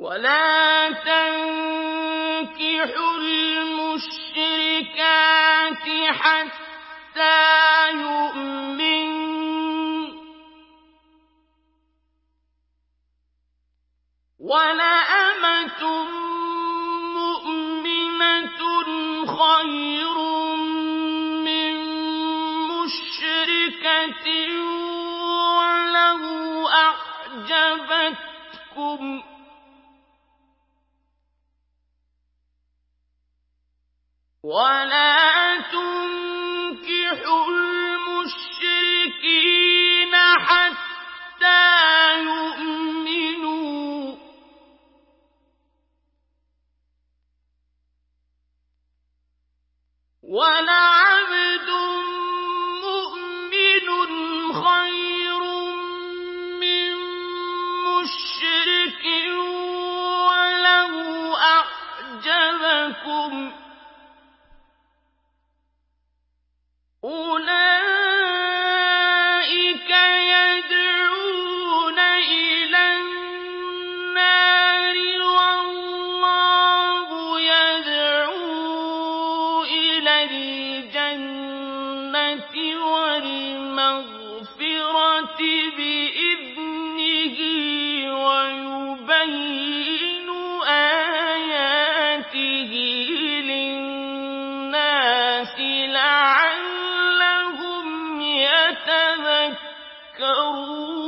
ولا تنكحوا المشركات حتى يؤمنوا ولأمة مؤمنة خير من مشركة ولو أعجبتكم ولا تنكحوا المشركين حتى يؤمنوا ولعبد مؤمن خير من مشرك ولو أعجبكم أولئك يدعون إلى النار والله يدعو إلى الجنة والمغفرة بإذنه ويبين آياته للناس لعلهم يتذكرون